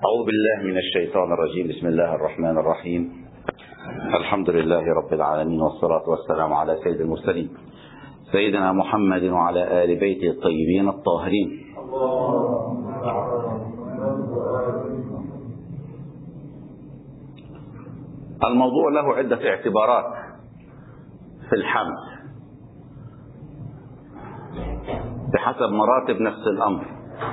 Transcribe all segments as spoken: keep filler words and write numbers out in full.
أعوذ بالله من الشيطان الرجيم. بسم الله الرحمن الرحيم. الحمد لله رب العالمين، والصلاة والسلام على سيد المرسلين سيدنا محمد وعلى آل بيته الطيبين الطاهرين. الموضوع له عدة اعتبارات في الحمل بحسب مراتب نفس الأمر.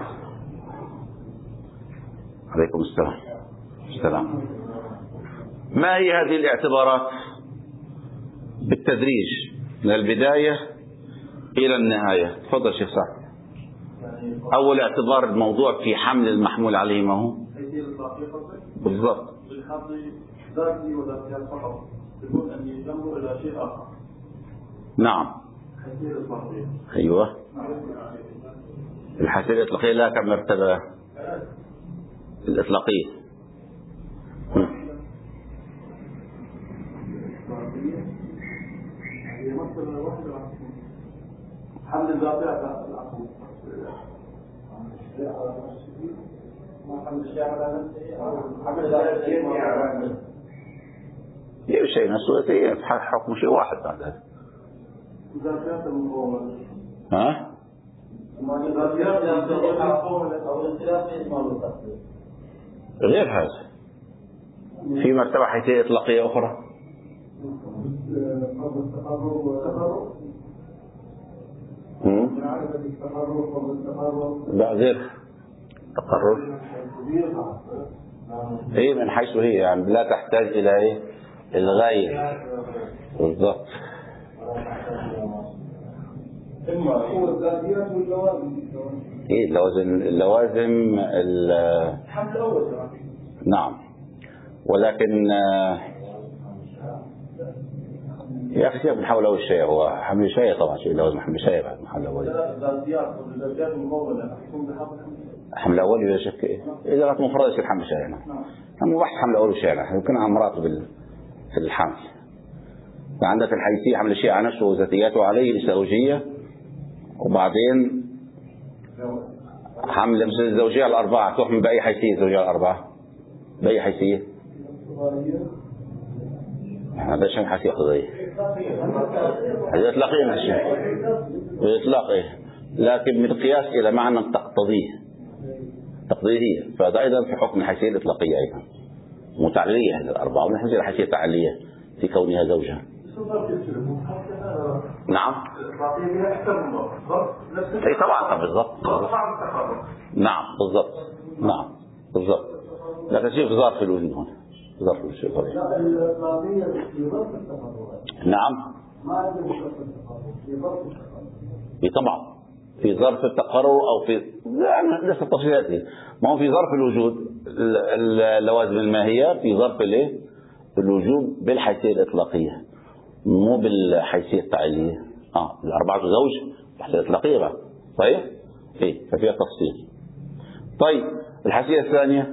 عليكم السلام. السلام. ما هي هذه الاعتبارات بالتدريج من البداية إلى النهاية؟ تفضل شيخ سعد. أول اعتبار الموضوع في حمل المحمول عليه ما هو؟ بالضبط. ذاتي وذاتيات فقط بدون أن يجمعوا إلى شيء آخر. نعم. حيثية الإطلاقية. أيوة. الحيثية الإطلاقية لها كم مرتبة؟ الإطلاقية. هي مرتبة واحدة. حمل الذاتي على العقل. حمل الشيء على نفسه أو حمل الذاتي على نفسه. هي شيء نسويته حكم شيء واحد بعد هذا. ذاتيات المقاومة. ها؟ ذاتيات المقاومة أو الانسلاف اسمه غير هذا. في مرتبة حيثية إطلاقية أخرى. لا غير تقرر. هي من حيث هي يعني لا تحتاج إلى إيه؟ الغاية. بالضبط. ايه اللوازم اللوازم الحمل الأول. نعم. ولكن يا اخي سيبك من حول اول شيء. هو حمل شيء طبعا شيء لوازم حمل شيء بعد محل اول. الذاتيات المقاومة حمل اول ولا شك ايه؟ اذا كانت مفردة يصير حمل شيء. نعم. هم واحد حمل اول وشيء. نحن يمكن عن مراتب في الحمل. فعندك الحيثية حمل الشيء على نفسه وذاتياته عليه الزوجية، وبعدين حمل الزوجية الأربعة تحمل بأي حيثية الزوجية الأربعة؟ بأي حيثية؟ هذا شيء حيثية قضية. هذا إطلاقية من الشيء بإطلاقه، لكن من القياس إلى معنى تقتضيه تقديرية، فهذا أيضا في حكم الحيثية الإطلاقية أيضا متعلية. هذه الأربعة ومن حيث الحيثية التعلية في كونها زوجة. نعم. اي طبعا بالضبط. نعم بالضبط. نعم بالضبط. لكن شيء في ظرف الوجود هنا. ظرف الشيء طبيعي. نعم. في طبعا في ظرف التقرر او في يعني لسه التفصيلات دي. ما هو في ظرف الوجود اللوازم الماهية في ظرف الايه؟ الوجوب بالحيثية الإطلاقية مو بالحيثية التعليلية. اه الأربعة زوج الحيثية الإطلاقية بقى. صحيح؟ ايه ففيها تفصيل. طيب الحيثية الثانية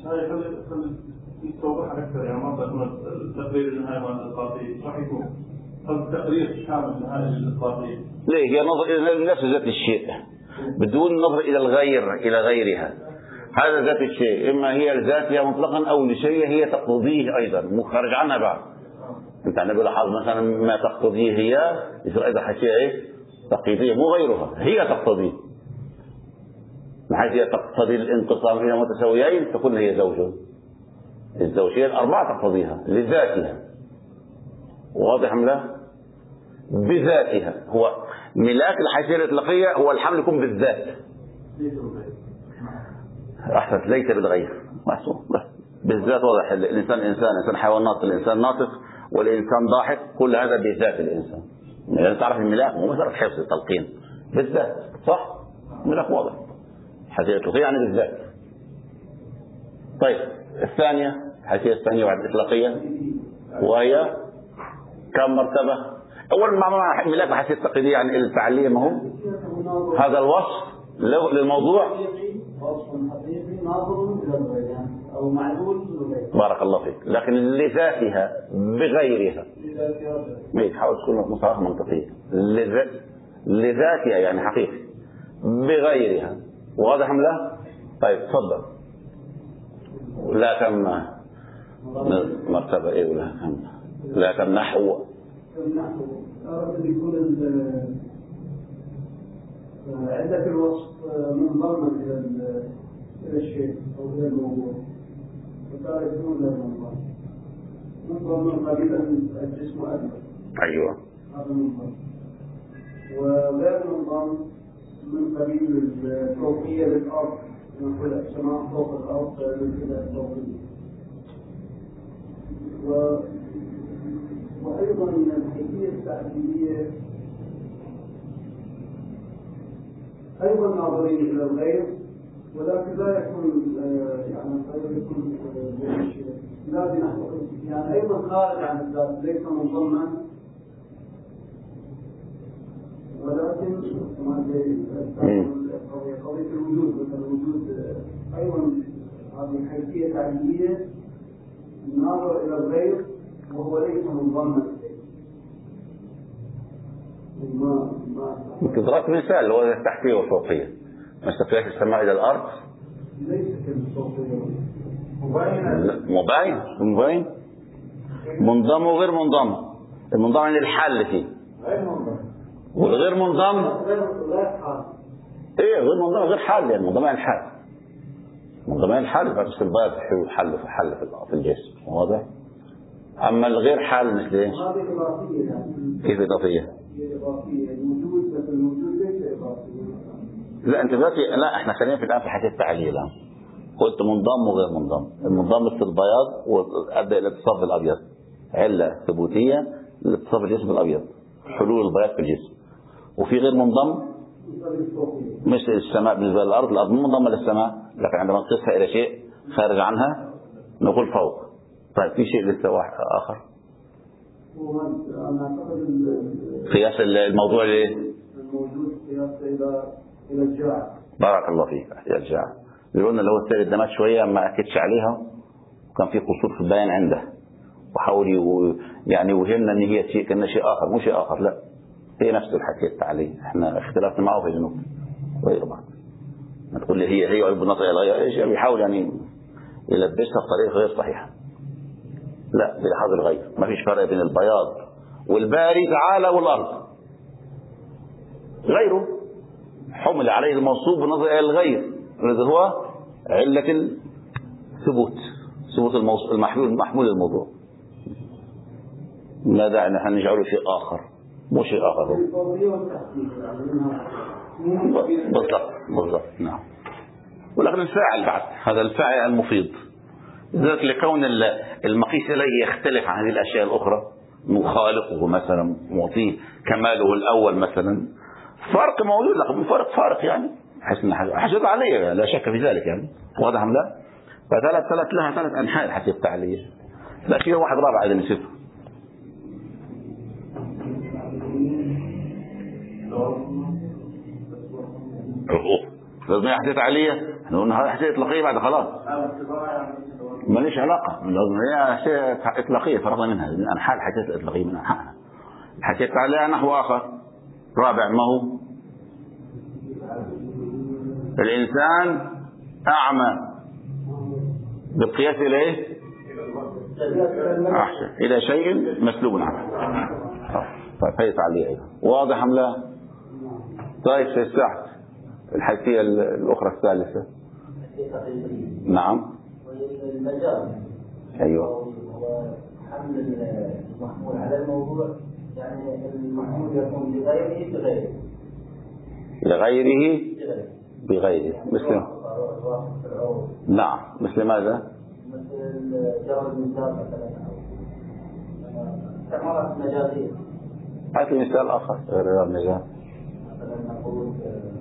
يتوضح أكثر يعني ما تكون تقرير النهاية من الإطلاقية صح يكون التقرير كامل النهاية الإطلاقية. ليه؟ هي نظر إلى نفس ذات الشيء بدون نظر إلى الغير إلى غيرها. هذا ذات الشيء إما هي ذاتها مطلقا أو لشيء هي تقتضيه أيضا مخرج عنها بعد. أنت عندما لاحظ مثلا ما تقتضيه هي يصير أيضا حيثية إيه؟ تقييدية مو غيرها. هي تقتضيه من حيث هي تقتضي الانقسام إلى متساويين تكون هي زوجه. الزوجية الأربعة تقتضيها لذاتها. واضح أم لا؟ بذاتها. هو ملاك الحيثية الإطلاقية هو الحمل يكون بالذات. أحسنت. ليس بالغير. محسوب بالذات. واضح. الإنسان إنسان الإنسان حيوان ناطق الإنسان ناطق والإنسان ضاحك كل هذا بذات الإنسان. يعني تعرف الملاك مو مسألة حفظ التلقين بالذات. صح؟ الملاك واضح. الحيثية الإطلاقية يعني بالذات. طيب الثانية الحيثية الثانية بعد الإطلاقية وهي كم مرتبة؟ أول ما معنى ملاك الحيثية التقليدية يعني التعلية ما هو هذا الوصف للموضوع. بارك الله فيك. لكن لذاتها بغيرها ميت حاول تكون مصطلح منطقي. لذاتها يعني حقيقي بغيرها. واضح أم لا؟ طيب تفضل. لا كم مرتبة إيه ولا كم لا كم نحو كم نحو أراد يكون عدة الوصف منضمة إلى إلى الشيء أو إلى الموضوع وترى يكون له منضم منضم من قبيل الجسم أكبر. أيوه. هذا منضم. وغير منضم من قبيل الفوقية للأرض نقول السماء فوق الأرض مثل الفوقية. و وأيضا الحيثية التعبيرية أيضا ناظرين إلى الغير ولكن لا يكون يعني غير يكون لا بنحو يعني أيضا خارج عن الذات ليس منضما ولكن كما قضية الوجود مثل الوجود أيضا هذه حيثية تعبيرية ناظر إلى الغير وهو ليس منضما ما يمكن ضربت مثال اللي هو التحتية والفوقية ما استقلت السماء إلى الأرض ليس كالفوقية مباين مباين منضم وغير منضم. المنضم عن الحل فيه غير منضم والغير منضم غير حال ايه غير منضم غير حل يعني منضم عن الحل منضم عن الحل بس الباب حل في حل في الجسم واضح. أما الغير حل مثل ايه؟ هذه إضافية يعني كيف إضافية؟ إضافية الوجود مثل الوجود ليس إضافية. لا أنت دلوقتي لا إحنا خلينا في الآن في حكاية التعليل الآن. قلت منضم وغير منضم. المنضم مثل البياض وأدى إلى اتصاف الأبيض علة ثبوتية لاتصاف الجسم الأبيض حلول البياض في الجسم. وفي غير منضم مثل السماء بالنسبة للأرض الأرض منضمة للسماء لكن عندما نقيسها إلى شيء خارج عنها نقول فوق. طيب في شيء لسه واحد آخر قياس الموضوع ليه؟ الموجود قياس إلى إلى الجاع. بارك الله فيك يا الجاع. بيقولنا لو السيد الدمات شوية ما أكدش عليها وكان في قصور في البيان عنده وحاول يعني وهمنا ان هي شيء كان شيء اخر مو شيء اخر لا هي نفس الحكايه التعليل احنا اختلفنا معه في جنوب غير بعض. ما تقول لي هي هي عيب النظر الى ايش بيحاول يعني يلبسها بطريقه غير صحيحه. لا بلحاظ الغير ما فيش فرق بين البياض والباري تعالى والارض غيره حمل عليه المنصوب بالنظر الى الغير الذي هو عله الثبوت ثبوت المحمول محمول الموضوع. لا داعي نحن نجعله شيء آخر مو شيء آخر بالضبط بالضبط نعم. ولكن الفاعل بعد هذا الفاعل المفيض ذلك لكون المقيس إليه يختلف عن هذه الأشياء الأخرى مخالقه مثلا معطيه كماله الأول مثلا فرق موجود لكن فرق فارق يعني حسب عليه لا شك في ذلك يعني واضح أم لا. فثلاث ثلاث لها ثلاث أنحاء الحكاية التعليلية. لا في واحد رابع إذا نسيته عقوق لازم هي حكاية تعليلية احنا قلنا هذه حكاية إطلاقية بعد خلاص ماليش علاقة لازم هي حكاية إطلاقية فرضنا منها من أنحاء الحكاية الإطلاقية من أنحاءها. الحكاية التعليلية نحو آخر رابع ما هو الإنسان أعمى بالقياس إلى إيه؟ أحسن إلى شيء مسلوب عنه. فهي تعليق واضح أم لا؟ طيب في الساعة الحيثية الأخرى الثالثة نعم أيوة حمل المحمول على الموضوع يعني المحمول يكون لغيره بغيره لغيره بغيره مثل نعم مثل ماذا؟ مثل جار المثال مثلا استعمالات مجازية. هات لي مثال آخر غير جار المثال. مثلا نقول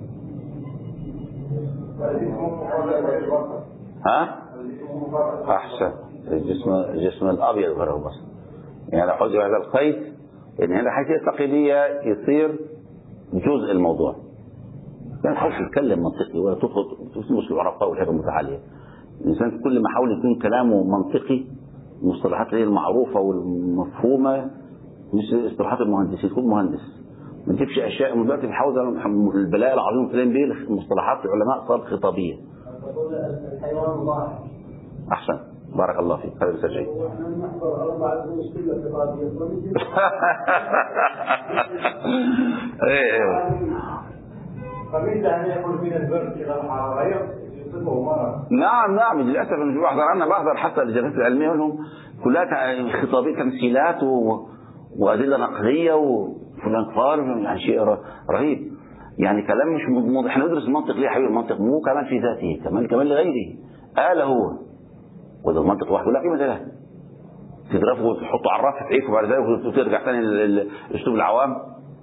ها؟ أحسن الجسم الجسم الأبيض غيره بس يعني لو حجر هذا القيد إن هنا حاجة تقليدية يصير جزء الموضوع لا تحاول تتكلم منطقي ولا تدخل تسمس العرفاء والحاجة المتعالية. الإنسان كل ما حاول يكون كلامه منطقي المصطلحات اللي هي المعروفة والمفهومة مش اصطلاحات المهندس يكون مهندس ما تجيبش أشياء من دلوقتي بحاول البلاء العظيم تلاقي بيه مصطلحات العلماء صارت خطابية. الحيوان ضاحك أحسن، بارك الله فيك. هذا مسجل. ايه ايه نعم نعم للاسف مش بحضر. انا بحضر حتى الجلسات العلميه لهم كلها خطابيه تمثيلات و... وادله نقليه وفلان قال يعني شيء رهيب. يعني كلام مش مضمون. احنا ندرس المنطق ليه يا حبيبي؟ المنطق مو كمان في ذاته، كمان كمان لغيره. آله هو وده المنطق وحده لا قيمه له. تضربه وتحطه على الرف تعيفه بعد ذلك وترجع ثاني لاسلوب العوام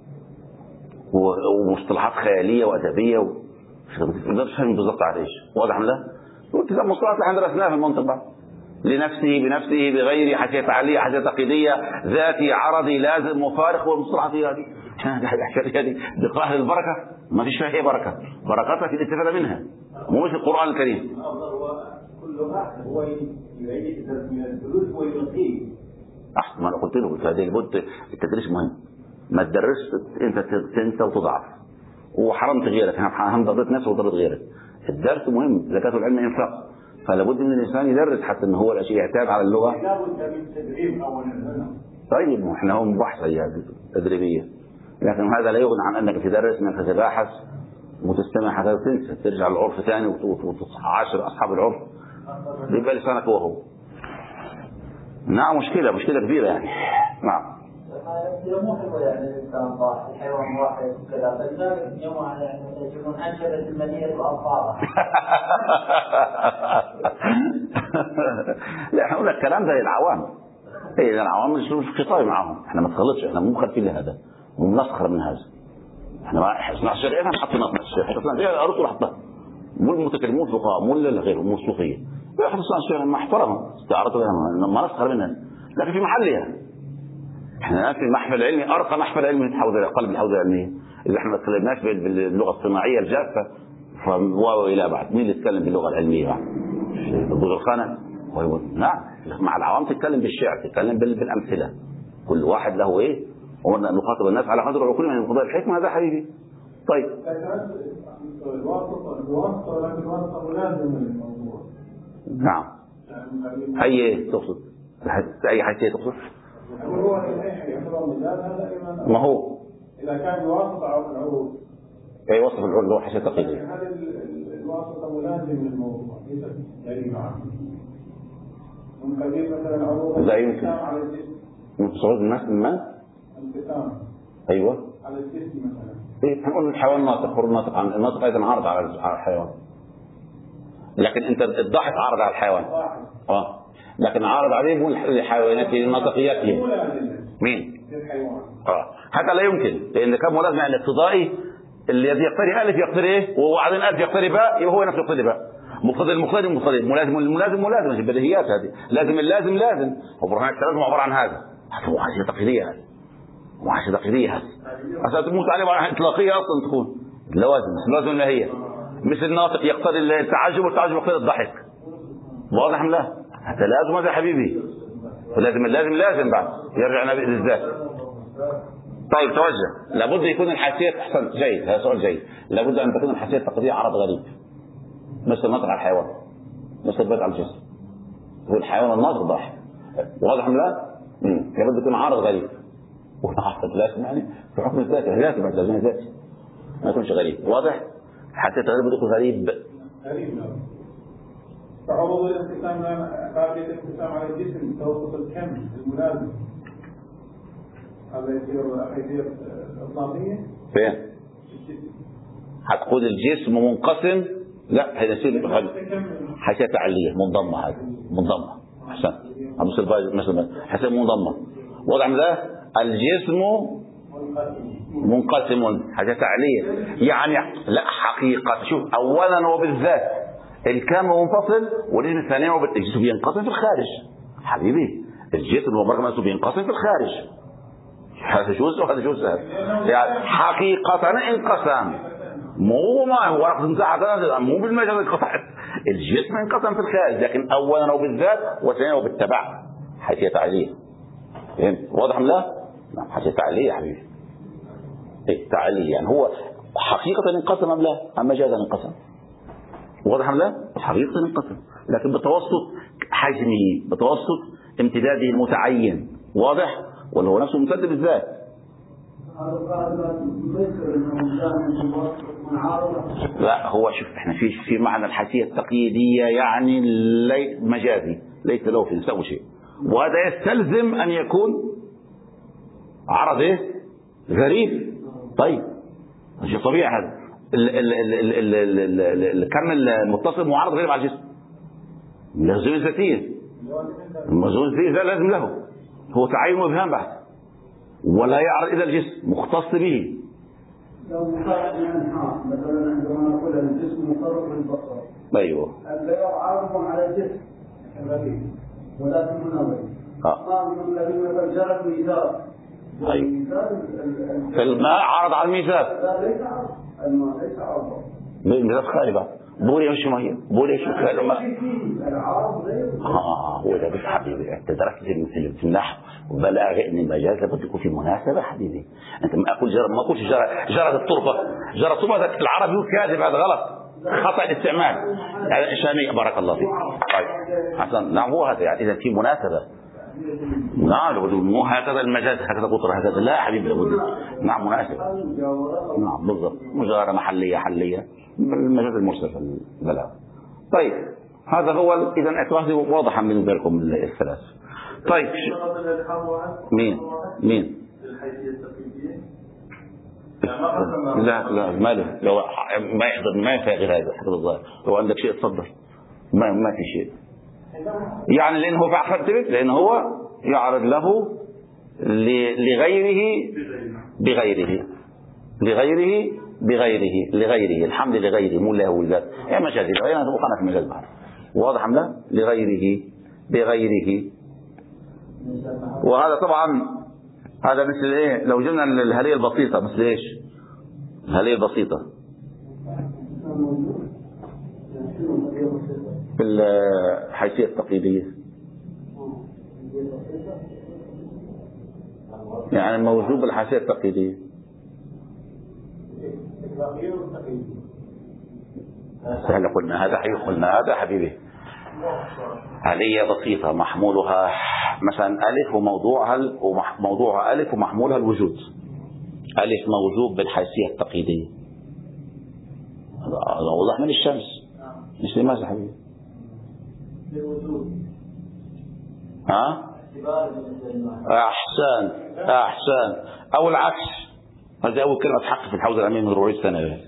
ومصطلحات خياليه وادبيه و... ما تقدرش تفهم بالظبط على ايش. واضح ولا؟ والكتاب مصطلحات اللي احنا درسناها في المنطق بقى. لنفسه بنفسه بغيره، حاشيه تعليق، حاشيه تقييديه، ذاتي، عرضي، لازم، مفارق، والمصطلحات هذه هذه بقراءة البركه ما فيش فيها اي بركه. بركتها في الاستفاده منها مو مثل القران الكريم. كل واحد هو يعيد من الدروس ويلقيه. احسن ما انا قلت له هذه البد التدريس مهم. ما تدرس انت تنسى وتضعف وحرام تغيرك. هم ضربت نفسه وضربت غيرك. الدرس مهم. زكاة العلم انفاق. فلا بد ان الانسان يدرس حتى ان هو الاشياء يعتاد على اللغه. طيب احنا هم بحث تدريبيه، لكن هذا لا يغني عن انك تدرس انك تتباحث وتستمع حتى تنسى ترجع للعرف ثاني وتعاشر اصحاب العرف يبقى لسانك هو هو. نعم مشكله مشكله كبيره يعني. نعم هي مو حلوة يعني الإنسان ضاح الحيوان واحد وكذا، فلذلك يوم يعني يجبون أنشبت المنية وألفاظها. لا احنا نقول الكلام ده للعوام. ايه للعوام مش خطابي معاهم. احنا ما تخلطش، احنا مو مخالفين لهذا وبنسخر من هذا. احنا ما احنا الشرعيه احنا حطينا في الشرعيه اصلا دي ارسل حطها مو المتكلمون فقهاء مو اللي غيره مو الصوفيه. احنا اصلا الشرعيه ما احترمها استعارته ما نسخر منها لكن في محلها. احنا الان في المحفل العلمي ارقى محفل علمي حول قلب الحوزه العلميه. اذا احنا ما تكلمناش باللغه الصناعيه الجافه فواو الى بعد مين اللي يتكلم باللغه العلميه بعد؟ الضوء الخانه. نعم مع العوام تتكلم بالشعر تتكلم بالامثله. كل واحد له ايه ونخاطب الناس على قدر عقولهم من قضاء الحكمه. هذا حبيبي. طيب الواسطه الواسطه لكن الواسطه ملازمه للموضوع. نعم اي تقصد اي حاجه تقصد هو يعتبر مجاز هذا ايضا. ما هو اذا كان بواسطه او العروض اي وصف العروض اللي هو حاجه تقييديه. هذه الواسطه ملازم للموضوع ليست دليل عنه. من قبيل مثلا عروض لا يمكن على الجسم. من تصرف الناس ما الانقسام ايوه على الجسم مثلا. ايه هنقول الحيوان ناطق حر ناطق عن الناطق ايضا عارض على الحيوان. لكن انت الضاحك عارض على الحيوان. اه لكن عارض عليه مو الحيوانات الناطقيات. مين؟ الحيوان. اه هذا لا يمكن لان كان ملازم يعني الاقتضائي الذي يقتضي الف يقتضي ايه وبعدين الف يقتضي باء يبقى هو نفسه يقتضي باء. مقتضي المقتضي مقتضي ملازم الملازم ملازم البديهيات هذه. لازم اللازم لازم وبرهان الثلاث عباره عن هذا. هذا حاجه تقليديه هذه وحاجه تقليديه هذه اصلا تموت عليه اطلاقيه اصلا تكون لوازم لازم ما هي مثل الناطق يقتضي التعجب والتعجب يقتضي الضحك. واضح ام لا؟ هذا لازم هذا حبيبي. ولازم اللازم لازم بعد يرجع للذات. طيب توجه لابد يكون الحاسيه احسن جيد. هذا سؤال جيد. لابد ان تكون الحاسيه التقليديه عرض غريب مثل الناطق على الحيوان مثل البيت على الجسم. هو الحيوان الناطق ضاحك. واضح ام لا؟ لابد يكون عرض غريب وحتى لازم يعني في حكم الذات لازم بعد لازم ذاتي ما يكونش غريب. واضح؟ حتى الغريب يكون غريب غريب نعم. فعروض الانقسام قاعدة الانقسام على الجسم توسط الكم الملازم هذا يصير حيثية إطلاقية. فين؟ هتقول الجسم منقسم لا هذا يصير حاجة تعلية منضمة. هذه منضمة أحسن مثل مثل حسب منضمة. وضع من ذا الجسم منقسم حاجة تعلية يعني لا حقيقة. شوف أولا وبالذات الكم منفصل والجسم الثاني الجسم بينقسم في الخارج حبيبي. الجسم وبرغم بينقسم في الخارج. هذا جزء وهذا جزء يعني حقيقة انقسم مو ما هو ورقة مساحة مو بالمجال انقطعت. الجسم انقسم في الخارج لكن أولا وبالذات وثانيا وبالتبع حيثية تعلية. فهمت؟ واضح لا؟ نعم حاجة تعلية يا حبيبي. ايه تعلية يعني هو حقيقة انقسم ام لا؟ ام مجازا انقسم؟ واضح لا؟ حقيقة انقسم لكن بالتوسط حجمه بتوسط امتداده المتعين، واضح؟ ولا هو نفسه ممتد بالذات؟ لا هو شوف احنا في في معنى الحيثية التقييدية يعني لي مجازي ليس له في نساء شيء، وهذا يستلزم أن يكون عرض ايه؟ غريب. طيب شيء طبيعي هذا. الكم المتصل معرض غريب على الجسم، لازم الذاتية، الموزون الذاتي لازم له، هو تعين وإبهام بحث، ولا يعرض إلى الجسم مختص به. لو مقارنة الأنحاء مثلا عندما نقول الجسم مقرب للبصر، أيوه الغير عارض على الجسم الغريب ولكن مناظر ما من الذين فجرت ميزاب. أيوه فالماء عرض على الميزاب. لا ليس عرض، الماء ليس عرض، الميزاب خالبة بوري مش مية بوري شو خالبة العرض غير. آه هو ده بس حبيبي أنت درست في النحو وبلاغ إن المجاز لابد يكون في مناسبة حبيبي. أنت ما أقول جرى ما أقولش جرى جرى التربة جرى التربة العربي كاذب، هذا غلط خطأ الاستعمال يعني شامي. بارك الله فيك. طيب حسن نعم هو هذا يعني إذا في مناسبة. نعم لابد مو هكذا المجاز هكذا قطر هكذا لا حبيبي لابد نعم مناسبة. نعم بالضبط مجاورة محلية حلية المجاز المرسل في البلاغ. طيب هذا هو إذا اعتراضي واضحا بالنسبة لكم الثلاث. طيب مين مين لا لا ما له لو ما يحضر ما ينفع غير هذا حضر الظاهر. لو عندك شيء تفضل ما ما في شيء يعني لأنه هو فعل لأنه هو يعرض له لغيره بغيره لغيره بغيره لغيره الحمد لغيره مو له ذات يعني مجازي غيرنا وقعنا في مجاز بحر واضح أم لا؟ لغيره بغيره. وهذا طبعا هذا مثل ايه لو جبنا الهلية البسيطة مثل ايش؟ الهلية البسيطة في الحيثية التقليدية يعني موجود بالحيثية التقليدية هل قلنا هذا حي قلنا هذا حبيبي هلية بسيطة محمولها مثلا ألف وموضوعها وموضوعها ألف ومحمولها الوجود. ألف موجود بالحيثية التقليدية هذا وضح من الشمس مش لماذا حبيبي؟ ها؟ أحسن أحسن أو العكس. هذه أول كلمة تحقق في الحوزة الأمين من ربعين سنة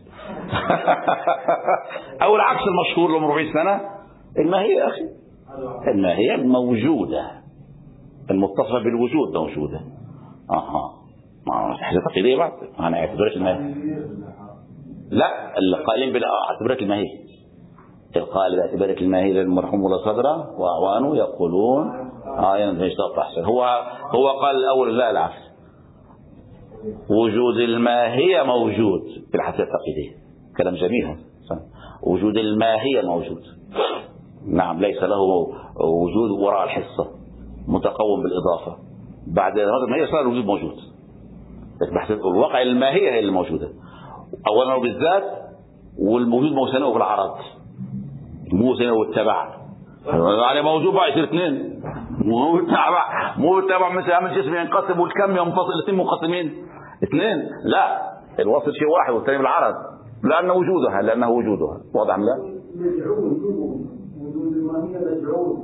أو العكس المشهور له من ربعين سنة الماهية يا أخي الماهية الموجودة المتصلة بالوجود موجودة. أها حاجة تقليدية بعد أنا اعتبرت الماهية لا القائلين باعتبرت الماهية القائل باعتبرت الماهية للمرحوم ولا صدره وأعوانه يقولون آية ليش تحصل هو هو قال الأول لا العكس وجود الماهية موجود في الحيثية التقليدية كلام جميل وجود الماهية موجود نعم ليس له وجود وراء الحصة متقوم بالإضافة بعد هذا الماهية صار الوجود موجود الواقع الماهية هي الموجودة أولا بالذات والموجود موسنه بالعرض موسنه والتبع يعني موجود بقى يصير اثنين مو بالتبع مو بالتبع مثل عمل جسم ينقسم والكم ينفصل الاثنين منقسمين اثنين لا الوصل شيء واحد والثاني بالعرض لأنه وجودها لأنه وجودها واضح ام لا؟ وجود الماهية مجعول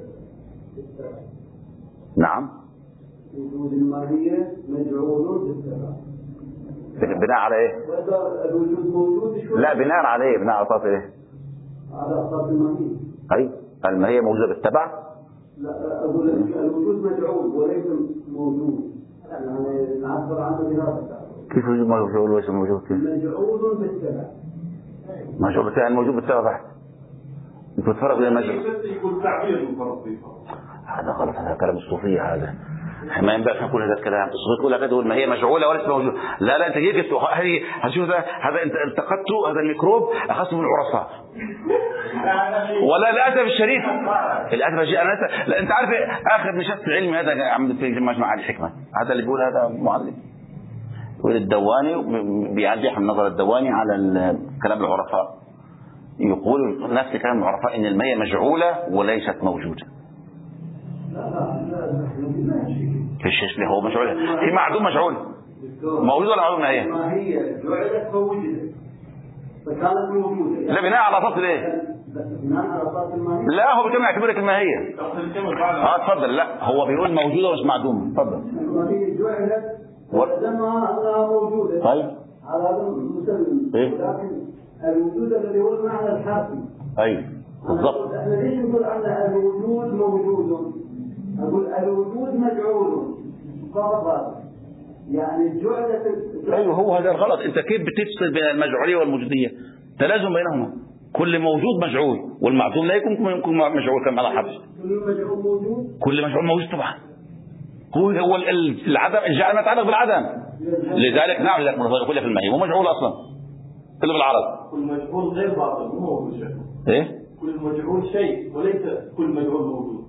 نعم وجود الماهية مجعول بالتبع بناء على ايه؟ الوجود موجود لا بناء على ايه؟ بناء على اساس ايه؟ على اساس الماهية اي الماهية موجودة بالتبع؟ لا اقول الوجود مجعول وليس موجود يعني نعبر عنه بهذا كيف وجود مجعول وليس موجود؟ مجعول بالتبع مجعول بالتبع موجود بالتبع بحت انت تفرق بين مجعول يكون تعبير مفرط هذا غلط هذا كلام الصوفية هذا ما ينبغي نقول هذا الكلام الصوفية تقول هكذا ما هي مجعولة وليس موجود لا لا انت جيت هذه هشوف هذا هذا انت التقطته هذا الميكروب اخذته من العرفاء ولا الادب الشريف الادب الشريف انا انت عارف اخر نشاط علمي هذا عم في مجمع الحكمة هذا اللي بيقول هذا معلم يقول الدواني بيعدي من نظر الدواني على كلام العرفاء يقول نفس كلام العرفاء إن المية مجعولة وليست موجودة. لا لا لا في الشيش هو مجعولة، في معدوم مجعول موجود ولا معدوم؟ هي ما هي جعلت فوجدت فكانت موجودة. لا بناء على أساس الايه؟ بناء على أساس الماهية. لا هو بيتم يعتبر لك الماهية. اه اتفضل. لا هو بيقول موجودة مش معدوم. اتفضل. الماهية جعلت ولما أنها موجودة. طيب على هذا المسلم. إيه؟ ولكن الوجود الذي هو المعنى الحرفي. أيوه بالضبط. احنا ليش نقول أن الوجود موجود؟ أقول الوجود مجعول فقط. يعني جعلت. ايوه هو هذا الغلط. انت كيف بتفصل بين المجعوليه والموجوديه؟ تلازم بينهما. كل موجود مجعول والمعدوم لا يمكن يكون مجعول كما على حرف. كل مجعول موجود. كل مجعول موجود طبعا. هو هو العدم الجعل ما يتعلق بالعدم. لذلك نعم لك يقول لك الماهي مو مجعول اصلا الا بالعرض. كل مجعول غير باطل مو موجود شيء. ايه؟ كل مجعول شيء وليس كل مجعول موجود.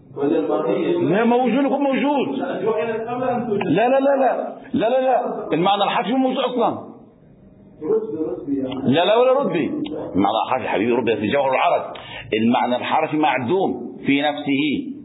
لا موجود يكون موجود. لا لا لا لا لا لا لا المعنى الحرفي موجود اصلا. لا لا ولا رتبي. المعنى الحرفي حبيبي رتبي في جوهر العرض. المعنى الحرفي معدوم في نفسه،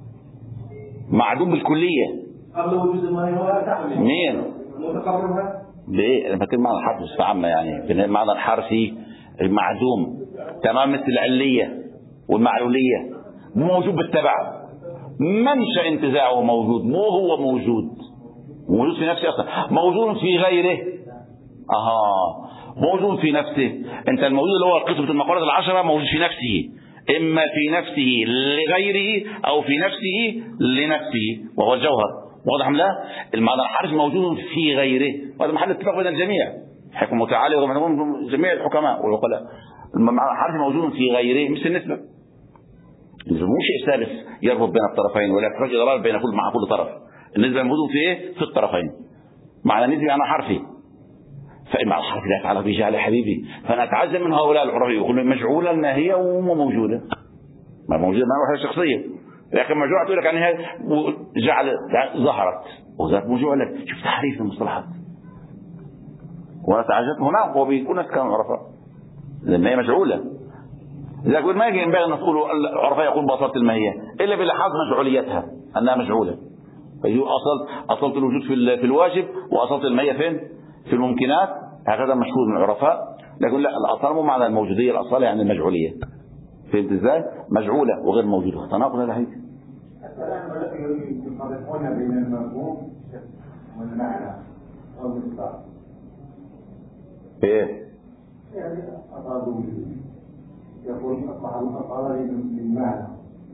معدوم بالكليه. قبل وجود الماهي مين؟ متقررها بايه؟ انا بتكلم معنى الحرفي بصفه عامه يعني. المعنى الحرفي معدوم تمام مثل العليه والمعلوليه، مو موجود بالتبع. منشأ انتزاعه موجود، مو هو موجود موجود في نفسه اصلا، موجود في غيره. اها موجود في نفسه. انت الموجود اللي هو قسمة المقالات العشرة موجود في نفسه، اما في نفسه لغيره او في نفسه لنفسه وهو الجوهر. واضح ام لا؟ المعنى الحرفي موجود في غيره، وهذا محل اتفاق بين الجميع، حكمه تعالى ومن جميع الحكماء والعقلاء. المعنى الحرفي موجود في غيره مثل النسبة، مو شيء ثالث يربط بين الطرفين ولا يخرج ضرر بين كل مع كل طرف. النسبة موجود في ايه؟ في الطرفين. معنى نسبي معنى حرفي. فإما الحرف لا يتعلق بجعل حبيبي، فأنا أتعجب من هؤلاء العرفاء يقولون مجعولة ما هي ومو موجودة. ما موجودة ما هو شخصية، لكن مجعولة تقول لك يعني هي جعل ظهرت وذات مجعولة. شوف تحريف المصطلحات. وأنا تعجبت هنا هو بيكون ناس كانوا عرفاء لأن هي مجعولة. إذا قلت ما يجي ينبغي أن نقول العرفاء يقول بطلت الماهية إلا بلحاظ مجعوليتها أنها مجعولة. أصلت أصلت الوجود في في الواجب وأصلت الماهية فين؟ في الممكنات. هكذا مشهور من العرفاء. لكن لا الأصل مو معنى الموجودية، الأصل يعني المجعولية. فهمت إزاي؟ مجعولة وغير موجودة تناقض ولا هيك؟ الكلام يفرقون بين المفهوم والمعنى والمصداق. إيه؟ يعني أرادوا يقول أصبح الأصل للمعنى.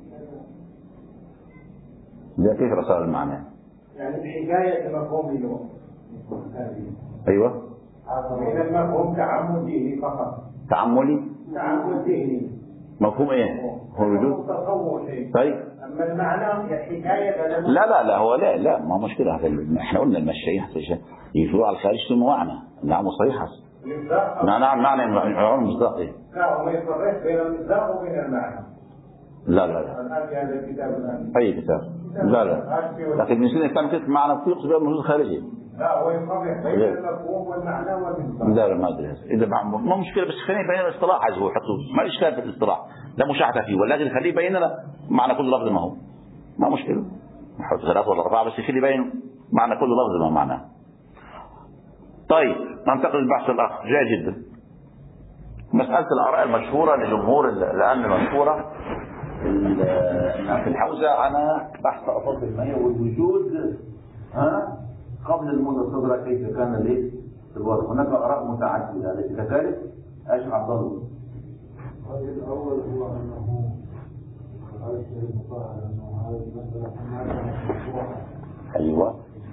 ده كيف رسال المعنى؟ يعني بحكاية مفهوم له. أيوة. من المفهوم تعمد ذهني فقط. تعملي؟ تعمد ذهني. مفهوم إيه؟ هو وجود؟ تصور. طيب. أما المعنى حكاية. لا لا لا هو لا لا ما مشكلة. هذا احنا قلنا المشايخ يفروا على الخارج ثم معنى. نعم صحيح. نعم نعم معنى معنى مصداقي. لا هو يفرق بين المصداق وبين المعنى. لا لا لا. الآن في هذا الكتاب الآن. أي كتاب؟ لا لا. لكن من سنة كان كتب معنى في يقصد بها خارجي. لا هو يفرق بين المفهوم والمعنى والمصداق. لا لا ما أدري. إذا ما مشكلة بس خلينا بين الاصطلاح عايز هو يحطه ما إشكال في الاصطلاح. لا مشاحة فيه ولكن خليه يبين لنا معنى كل لفظ ما هو. ما مشكلة. نحط ثلاثة ولا أربعة بس يخلي يبين معنى كل لفظ ما معناه. طيب ننتقل للبحث الآخر جيد جدا. مسألة الآراء المشهورة لجمهور الآن المشهورة في الحوزة على بحث أصل المية والوجود ها قبل المدة الصغرى كيف كان ليه الوضع. هناك آراء متعددة التي كذلك ايش عبد الله؟ الأول هو أنه هذا الشيء المطاع أنه هذه المسألة كما أيوة.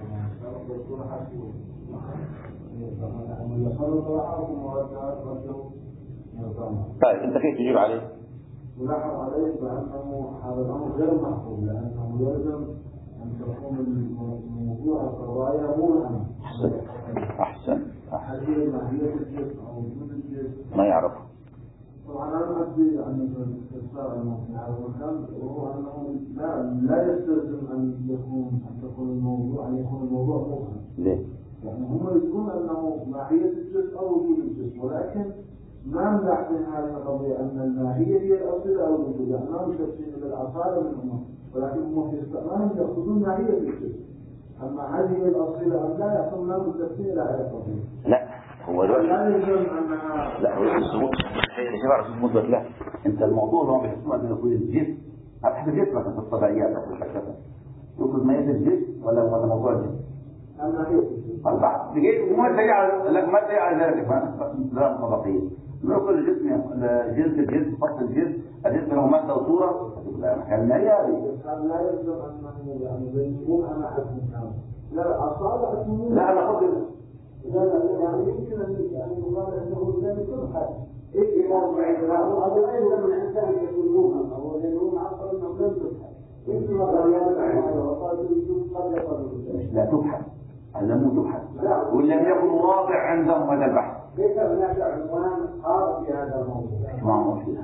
طيب أنت كيف تجيب عليه؟ نلاحظ عليه بأنه هذا الأمر غير محفوظ لأنه يلزم أن تكون الموضوع القضايا مو معنى. أحسن. هل هي ماهية الجسم أو وجود الجسم؟ ما يعرف. طبعا أنا أدري أن الاستفسار أنه في هذا المكان وهو أنه لا لا يستلزم أن يكون أن تكون الموضوع أن يكون الموضوع مبهم. ليه؟ يعني هم يقولون أنه ماهية الجسم أو وجود الجسم ولكن ما نمنع من هذه القضية أن الماهية هي الأصيلة أو الوجود، ما مشتركين بالأصالة منهم، ولكن هم في استعمالهم يأخذون ماهية الجسم. أما هل هي الأصيلة أم لا يكون ما مشتركين إلى هذه القضية. لا هو لا يلزم أنها لا هو الثبوت الاعتبار الثبوت مثبت له. أنت الموضوع اللي هو بيحسبه أن يكون الجسم على حسب جسمك في الطبيعيات أو الفلسفة يأخذ ماهية الجسم ولا ولا موضوع الجسم؟ الماهية البحث بجيت وما تدعي على لك ما تدعي على ذلك ما لا طبقية ما كل جسم جنس الجسم فصل الجسم الجسم له مادة وصورة كان هي هذه لا يلزم أنه يعني بينهم أنا حكم كامل. لا أصابع اسمه لا أنا أقول لا لا يعني يمكن أن يقال أنه لا يكون حاجة. إيه إمام بعيد لا هو لا يلزم الإنسان يكون موهم أو يكون عصر أنه لم تبحث. مثل ما قال يا وقال الوجود قد يقال لا تبحث لم تبحث ولم يكن واضع عندهم هذا البحث. كيف هناك عنوان خاص في هذا الموضوع؟ ما هو في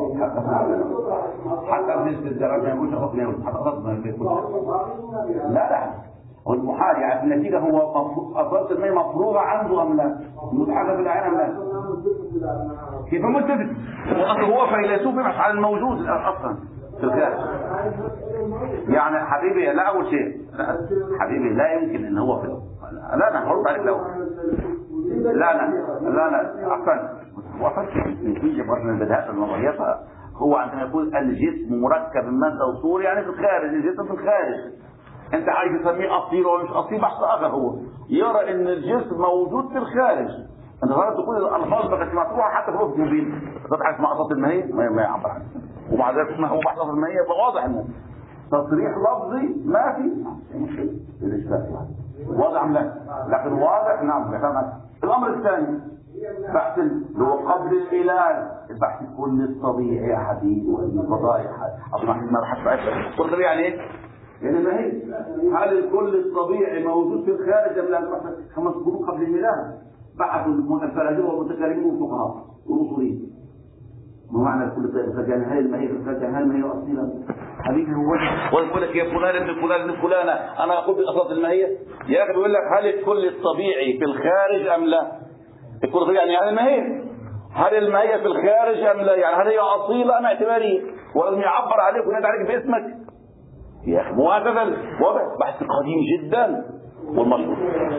حتى بالنسبة للدرجة مش خطنا حتى خطنا في كل لا لا والمحال يعني النتيجة هو أصابة المية مفروغة عنده أم لا متحقق بالعين أم لا كيف متفق هو فيلسوف يبحث عن الموجود أصلا في الخارج يعني حبيبي لا أول شيء لا حبيبي لا يمكن إن هو في لا أنا هرد عليك لو لا لا لا لا أحسن وصلت نتيجة من بداية النظرية هو عندما يقول الجسم مركب من مادة وصور يعني في الخارج الجسم في الخارج انت عايز تسميه اصيل ولا مش اصيل بحث اخر هو يرى ان الجسم موجود في الخارج انت غلط تقول الالفاظ بقت مطروحه حتى في وقت مبين تبحث مع اصل الماهيه ما يعبر عنها ومع ذلك اسمه هو بحث اصل الماهيه فواضح انه تصريح لفظي ما في مشكله الاشكال واضح ام لا لكن واضح نعم الامر الثاني بحث اللي هو قبل العلاج البحث الكل الطبيعي يا حبيبي والقضايا اصلا ما بحث كل طبيعي يعني ايه يعني ما هي هل الكل الطبيعي موجود في الخارج ام لا خمس قرون قبل الميلاد بحثوا الفلاسفه والمتكلمين والفقهاء والاصوليين ما معنى الكل الطبيعي هل الماهيه في الخارج هل الماهيه اصيله حبيبي هو ويقول لك يا فلان ابن فلان ابن فلانه انا اقول باصاله الماهيه يا اخي بيقول لك هل الكل الطبيعي في الخارج ام لا الكل الطبيعي يعني هل الماهيه هل الماهيه في الخارج ام لا يعني هل هي اصيله ام اعتباريه ولازم يعبر عليك وينادي عليك باسمك يا اخي وهكذا واضح بحث قديم جدا والمشهور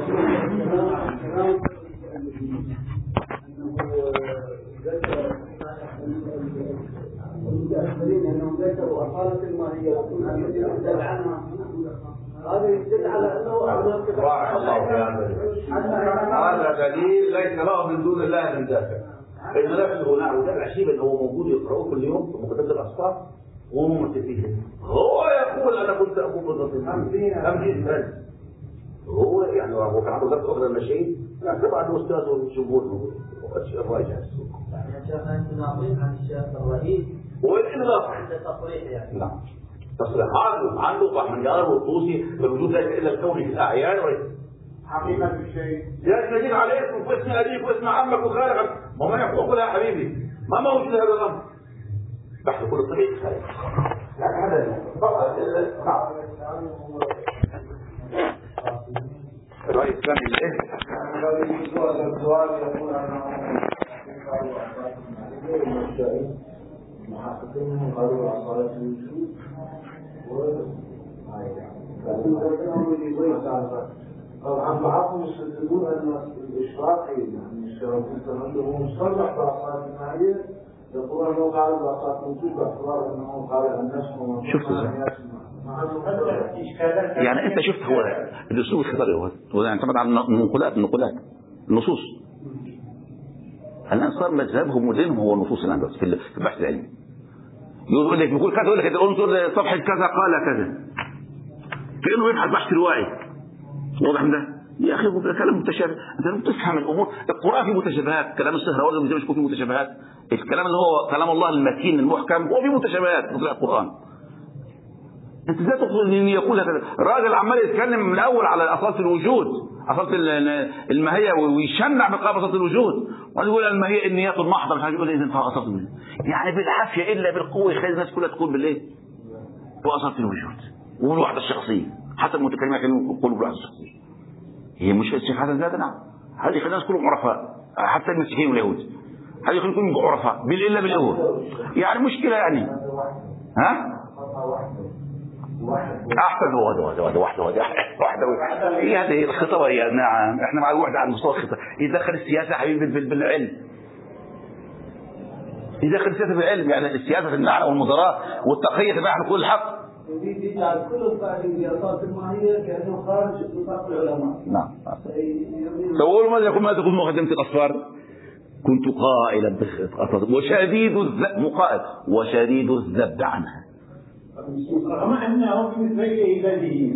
المتأخرين أنهم ذكروا أصالة الماهية التي يحدث عنها هذا يدل على أنه أعمال كثيرة هذا دليل ليس له من دون الله من دافع إن نفسه نعم وده العشيب اللي هو موجود يقرأوه كل يوم في مكتبة الأسفار وهم متفقين هو يقول أنا كنت أقول بالضبط أمجيد بس هو يعني هو كان عنده ذات أخرى المشاهير لا طبعا الأستاذ والجمهور وقد شيء راجع السوق يعني شيخ أنت ناقل عن الشيخ الرئيس والإنظار عند تصريح يعني نعم تصريحات عنده طحمنجار والطوسي الوجود ليس إلا الكون في الأعيان حقيقة الشيء يا تجد على اسمك واسم أبيك واسم عمك وخالك ما ما يحقق لها حبيبي ما موجود هذا الأمر بحث كل الطريق خارج لكن هذا فقط صعب الرأي الثاني الايه؟ الذي يقول السؤال يقول أنه محققين قالوا أصالة الوجود لكن ذكرهم يضيف على طبعا بعضهم يستدلون أن الإشراقي يعني الشرطي تنظره مصرح بأصالة الماهية يقول أنه قال بأصالة الوجود باعتبار أنه قال الناس شفت يعني انت شفت هو الاسلوب الخطري هو يعتمد على النقولات النقولات النصوص الان صار مذهبهم ودينهم هو النصوص اللي عندهم في البحث العلمي يقول لك يقول كذا يقول لك انظر صفحه كذا قال كذا كانه يبحث بحث روائي واضح ده يا اخي هو كلام متشابه انت لازم تفهم الامور القران فيه متشابهات كلام السهروردي مش فيه متشابهات الكلام اللي هو كلام الله المتين المحكم هو فيه متشابهات في القران انت ازاي تقول ان يقول هكذا راجل عمال يتكلم من الاول على اصاله الوجود اصاله الماهيه ويشنع بقى اصاله الوجود ويقول الماهيه النيات المحضه مش هيقول اذا فيها اصاله الوجود يعني بالعافيه الا بالقوه يخلي الناس كلها تقول بالايه واصاله الوجود والوحده الشخصيه حتى المتكلمين كانوا يقولوا بالوحده الشخصيه هي مش الشيخ حسن زاد نعم هذه الناس كلهم عرفاء حتى المسيحيين واليهود هذا يكون بعرفاء بالإلا بالأول يعني مشكلة يعني ها أحسن هو هذا هذا واحد واحد واحد هي هذه الخطبة هي نعم إحنا مع الوحدة على المستوى الخطبة يدخل السياسة حبيبي بالعلم يدخل السياسة بالعلم يعني السياسة في المعنى والمدراء والتقية تبعنا كل الحق يجعل كل القائلين بأساس الماهية كأنه خارج نطاق العلماء. نعم. سأقول ماذا يقول ماذا تقول مقدمة الأصفار كنت قائلا وشديد الذب مقائد وشديد الذب عنها. رغم أنهم بالنسبة إليه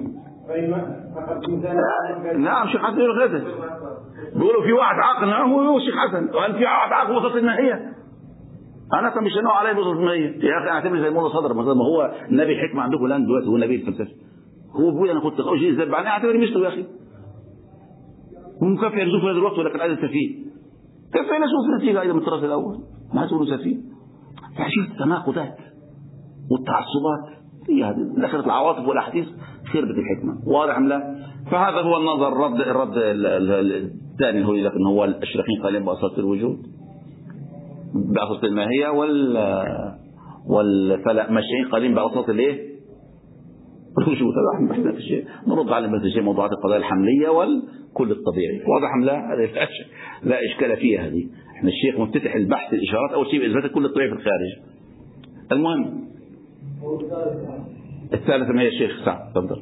نعم شيخ حسن يقول هذا بيقولوا في واحد عاقل نعم هو شيخ حسن وهل في واحد عاقل وسط الماهية أنا كان مش عليه بوسط الماهية يا أخي أعتبر زي مولا صدر مثلا ما هو نبي الحكمة عندكم الآن دلوقتي هو نبي الفلسفة هو بيقول أنا كنت أوجي الذب عني أعتبر مثله يا أخي ومكافئ يرزوه في هذا الوقت ولكن هذا سفيه كيف نشوف النتيجة أيضا من الطرف الأول ما تقولوا سفيه فعشان التناقضات والتعصبات هي هذه دخلت العواطف والأحاديث خربت الحكمة واضح أم لا فهذا هو النظر الرد الرد الثاني هو لكن هو الأشرقين قائلين بأساس الوجود بأساس الماهية وال والفلك ماشيين قائلين بأساس الايه الوجود هذا احنا في الشيء نرد على مثل الشيء موضوعات القضايا الحملية والكل الطبيعي واضح أم لا هذه لا إشكال فيها هذه احنا الشيخ مفتتح البحث الإشارات أول شيء بإثبات كل الطبيعي في الخارج المهم الثالث ما هي الشيخ سعد تفضل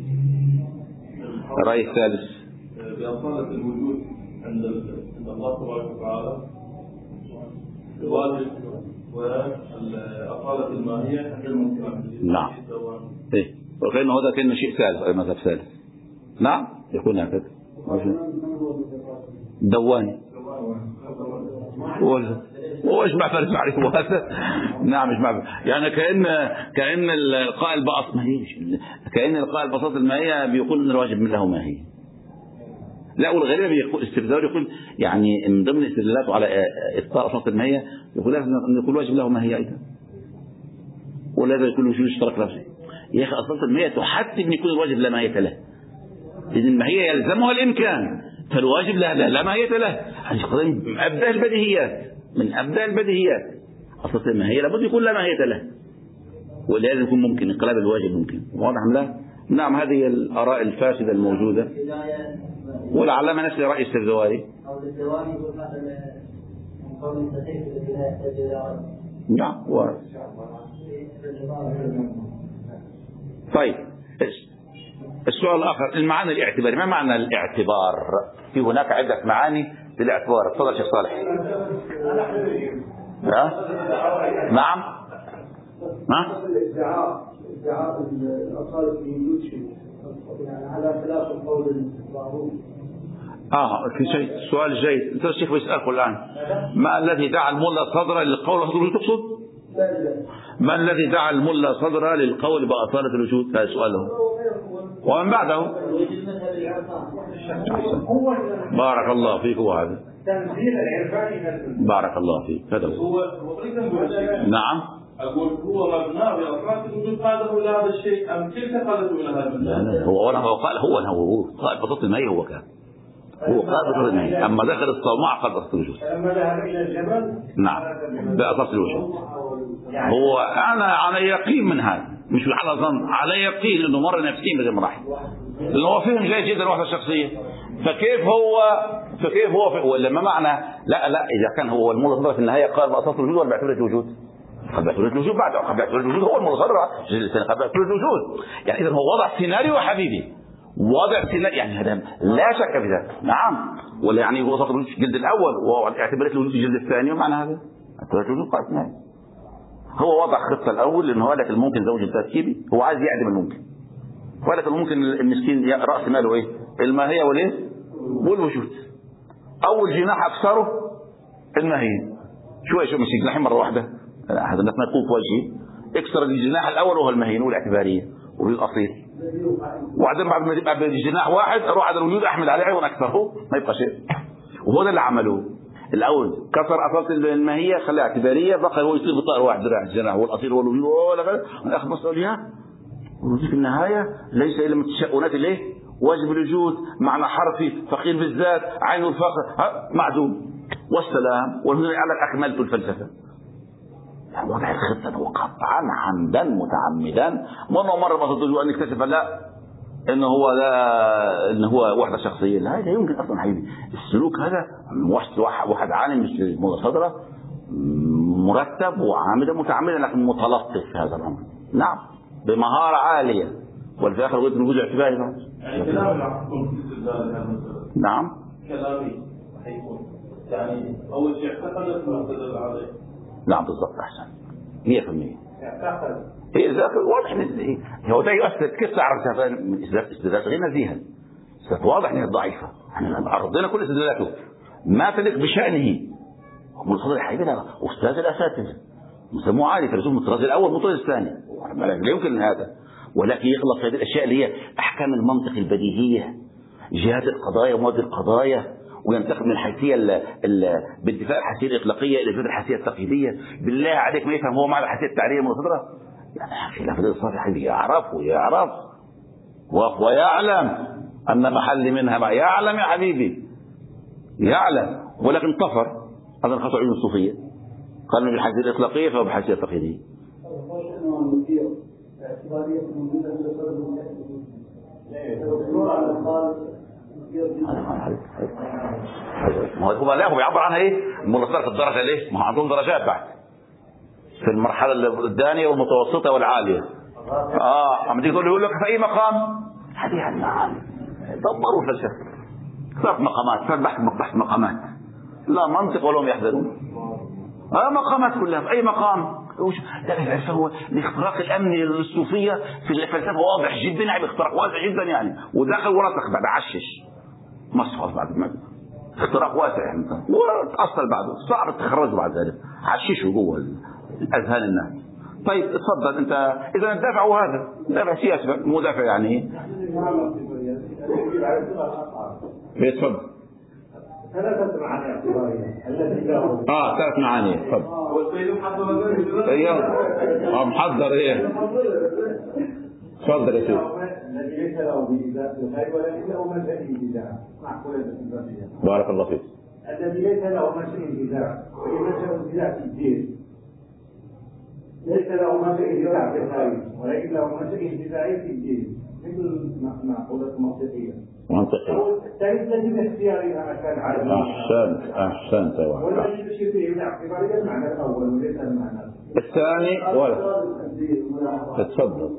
الرأي الثالث بأصالة الوجود عند الله تبارك وتعالى الواجب وأصالة الماهية عند الممكن نعم ايه وكأنه هذا كأنه شيء ثالث أي مذهب ثالث نعم يكون هكذا دواني هو اجمع فارس معرفه هذا نعم اجمع يعني كأن كأن القائل بأصل ما هيش كأن القائل بأصالة الماهية بيقول ان الواجب من له ماهية لا والغريب بيقول استبدال يقول يعني من ضمن استدلالاته على إبطاء أصالة الماهية يقول لازم ان يكون الواجب له ماهية ايضا ولازم يكون وجود اشتراك لفظي يا اخي أصالة الماهية تحتم ان يكون الواجب لا ماهية له لأن الماهية يلزمها الإمكان فالواجب لا لا, لا ماهية له من أبدأ البديهيات من أبدأ البديهيات أصلا الماهية لابد يكون لا ماهية له ولازم يكون ممكن انقلاب الواجب ممكن واضح أم لا؟ نعم هذه الآراء الفاسدة الموجودة والعلامة نفس رأي السردواري نعم طيب السؤال الآخر المعنى الاعتباري ما معنى الاعتبار في هناك عدة معاني للاعتبار تفضل شيخ صالح ها؟ نعم ها؟ الادعاء ادعاء الأصالة في وجود شيء يعني على خلاف القول المعروف اه في شيء سؤال جيد انت الشيخ بيسألك الآن ما الذي دعا الملا صدر للقول بأصالة تقصد ما الذي دعا الملا صدر للقول بأصالة الوجود هذا سؤاله ومن بعده بارك الله فيك هو هذا بارك الله فيك هذا هو نعم أقول هو مبنى بأصالة الوجود قاده إلى هذا الشيء أم تلك قادته إلى هذا الشيء لا لا هو هو قال هو هو قال بساطة الماء هو كان هو قال بساطة الماء أما دخل الصومعة قال بساطة الوجود لما ذهب إلى الجبل نعم بأساس الوجود هو أنا على يقين من هذا مش على ظن على يقين إنه مر نفسيا بهذه المراحل لأنه هو فهم جيد جدا الوحدة الشخصية فكيف هو فكيف هو ولا ما معنى لا لا إذا كان هو المولى في النهاية قال بأساس الوجود ولا باعتبار الوجود قبل باعتبار الوجود بعد قبل باعتبار الوجود هو المولى قبل باعتبار الوجود يعني إذا هو وضع سيناريو حبيبي وضع سيناريو يعني هذا لا شك في ذلك نعم ولا يعني هو وصف الوجود في الجلد الأول واعتبارات الوجود في الجلد الثاني ومعنى هذا باعتبار الوجود قال نعم هو وضع خطة الأول لأنه قال لك الممكن زوج التركيبي هو عايز يعدم الممكن وقال لك الممكن المسكين رأس ماله إيه الماهية والإيه والوجود أول جناح أكثره الماهية شوية شوية مش جناحين مرة واحدة هذا الناس ما يقوم في وجهه اكسر الجناح الأول وهو الماهية والاعتبارية وهي الأصيل وبعدين بعد الجناح واحد أروح على الوجود أحمل عليه عيون أكثره ما يبقى شيء وهو ده اللي عملوه الأول كسر أصالة الماهية خليها اعتبارية بقى هو يصير بطائر واحد ذراع الجناح هو الأصيل هو الوجود ولا غير والآخر مسؤولية والوجود في النهاية ليس إلا من تشاؤنات الإيه واجب الوجود معنى حرفي فقير بالذات عين الفقر معدوم والسلام والهدى على أكملت الفلسفة. يعني وضع الخطة هو قطعا عمدا متعمدا. مرة مرة ما تطلبوا أن يكتشف لا إنه هو لا إنه هو وحدة شخصية، لا لا يمكن أصلا حبيبي. السلوك هذا واحد عالم مش مصادرة مرتب وعامدا متعمدا لكن متلطف في هذا الأمر. نعم بمهارة عالية والفي آخر وقت نوجد اعتباري. يعني كلامي راح يكون في استدلال هذا المسألة. نعم كلامي راح يكون يعني أول شيء اعتقد ثم استدل عليه. نعم بالضبط أحسن مية في المية. اعتقد. إيه إذا واضح إن هو ده يؤثر كيف تعرف استدلالات غير نزيهة. واضح إنها ضعيفة. احنا عرضنا كل استدلالاته ما تليق بشأنه. مصدر الحبيب ده أستاذ الأساتذة مسموه عالي فلسوف الطراز الأول والطراز الثاني لا يمكن هذا، ولكن يخلط في هذه الأشياء اللي هي أحكام المنطق البديهية جهات القضايا ومواد القضايا وينتقل من الحيثية بانتفاء الحيثية الإطلاقية إلى الحيثية التقييدية. بالله عليك ما يفهم هو معنى الحيثية التعرية المصدرة يعني خلاف الإنصاف حبيبي يعرف ويعرف ويعلم أن محل منها ما يعلم يا حبيبي يعلم، ولكن طفر هذا الخطأ علم الصوفية قال من الحيثية الإطلاقية فهو بالحيثية التقييدية. هو لا هو بيعبر عنها ايه؟ الملصقة في الدرجة ليه؟ ما عندهم درجات بعد في المرحلة الثانية والمتوسطة والعالية. اه عم تيجي تقول له يقول لك في اي مقام؟ هذه النعم دبروا الفلسفة ثلاث مقامات ثلاث بحث بحث مقامات لا منطق ولا هم يحذرون. اه مقامات كلها في اي مقام. لا هو الاختراق الامني للصوفيه في الفلسفه واضح جدا يعني اختراق واسع جدا يعني ودخل ورسخ بعد عشش مصفص بعد ما اختراق واسع يعني وتاصل بعده صعب التخرج بعد ذلك عششه جوه اذهان الناس. طيب اتفضل انت اذا الدافع هو هذا دافع سياسي مو دافع يعني بيتفضل ثلاثة معاني اعتبارية التي اه ثلاث معاني تفضل. والسيد محضر ذلك. ايوه اه محضر ايه تفضل يا سيدي. الذي ليس له بإزاء الخير ولكن له منشأ انتزاع معقولة الصفاتية. بارك الله فيك. الذي ليس له منشأ انتزاع ومنشأ انتزاع في الدين ليس له منشأ انتزاع في الخير ولكن له منشأ انتزاعي في الدين مثل معقولة المنطقية. منطقي. الثالث باختيارها مكان عالي. أحسنت أحسنت يا ولا يشير فيه باعتبار المعنى الأول وليس المعنى الثاني ولا تفضل.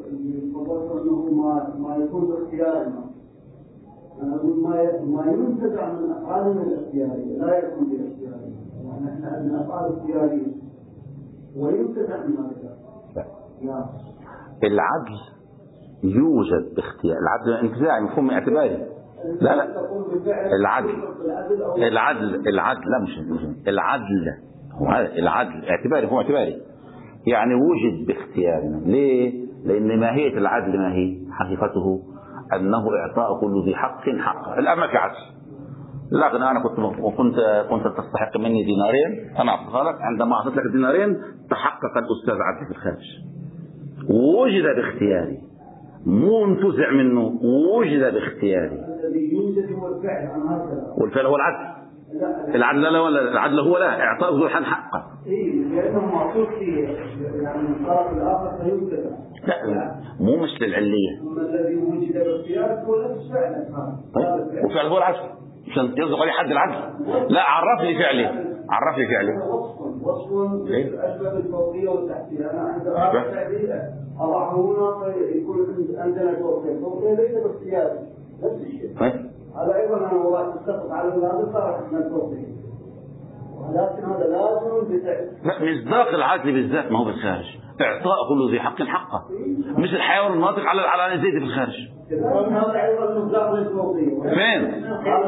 ما ما يكون باختيارنا. أنا أقول ما ما ينتزع من أفعالنا الاختيارية لا يكون باختيارنا. نحن عندنا أفعال اختيارية وينتزع من هذا. العدل يوجد باختيار. العدل انتزاعي مفهوم اعتباري. لا لا العدل العدل العدل لا مش العدل هو العدل اعتباري هو اعتباري يعني وجد باختيارنا. ليه؟ لأن ماهية العدل ما هي حقيقته أنه إعطاء كل ذي حق حقه. الآن ما في عدل لكن أنا كنت كنت كنت تستحق مني دينارين أنا أعطيها لك عندما أعطيت لك دينارين تحقق الأستاذ عدل في الخارج وجد باختياري مو انتزع منه وجد باختياري. الذي يوجد هو الفعل عن هذا والفعل هو العدل. العدل لا ولا العدل هو لا إعطاء ذو الحق حقه. إيه لأنه معطوف فيه يعني من الطرف الآخر فينتزع. لا مو مثل العلية. ثم الذي وجد باختيارك هو نفس فعلك. طيب وفعل هو العدل عشان يصدق عليه حد العدل. لا عرف لي فعلي عرف لي فعلي. وصف وصف الأسباب الفوقية والتحتية. أنا عند آخر تعديل أضع هنا يكون عندنا فوقية الفوقية ليس باختياري نفس الشيء. هذا أيضا أنا وضعت السقف على هذا صار من الفوقية ولكن هذا لازم بتعديل. لا مصداق العدل بالذات ما هو بالخارج إعطاء كل ذي حق حقه مش الحيوان الناطق على على زيت في الخارج. هذا أيضا مصداق للفوقية. فين؟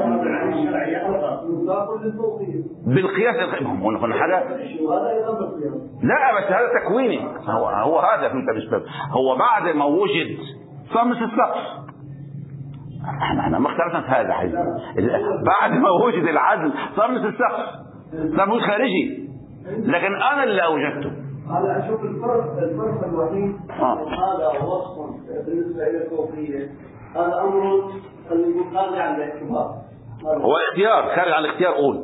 مصداق للفوقية. بالقياس الخ... هو حاجة. لا بس هذا تكويني هو هو هذا فهمت بالسبب هو بعد ما وجد صار مثل السقف. احنا احنا ما اختلفنا في هذا حاجة. بعد ما وجد العدل صار مثل السقف صار مش خارجي لكن انا اللي اوجدته. هذا اشوف الفرق الفرق الوحيد آه. هذا وصف بالنسبه الى الفوقيه هذا امر خلينا نقول خارج عن الاعتبار. هو اختيار خارج عن الاختيار قول